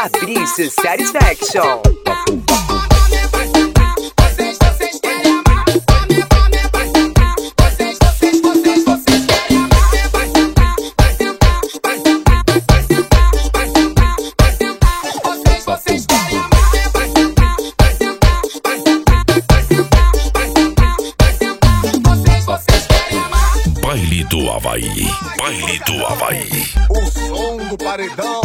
Fabrício Satisfaction. Baile do Havaí, Baile do Havaí. O som do paredão.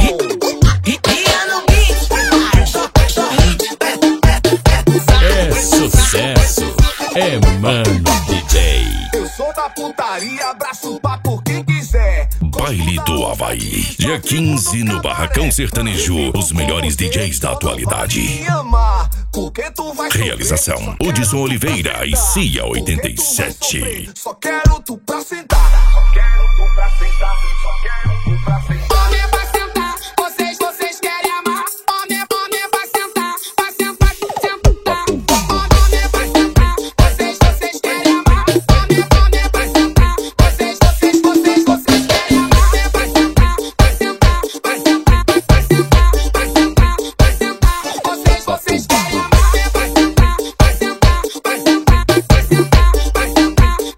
É sucesso, é Mano DJ. Eu sou da putaria, abraço pra por quem quiser. Baile do Havaí, dia 15 no Barracão Sertanejo. Os melhores DJs da atualidade. Me amar, porque tu vai Realização: Hudson Oliveira e Cia 87. Só quero tu pra sentar. Só quero tu pra sentar. Só quero tu pra sentar. Homem vai sentar, vocês querem amar. Homem vai sentar, vai sentar, sentar. Homem vai sentar, vocês querem amar. Homem vai sentar, vocês querem amar. Homem vai sentar, vai sentar, vai sentar, vai sentar, vai sentar, vai sentar. Vocês querem amar. Vai sentar, vai sentar, vai sentar, vai sentar, vai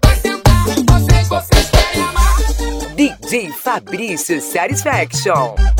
sentar, vai sentar. Vocês querem amar. DJ Fabrício Satisfaction.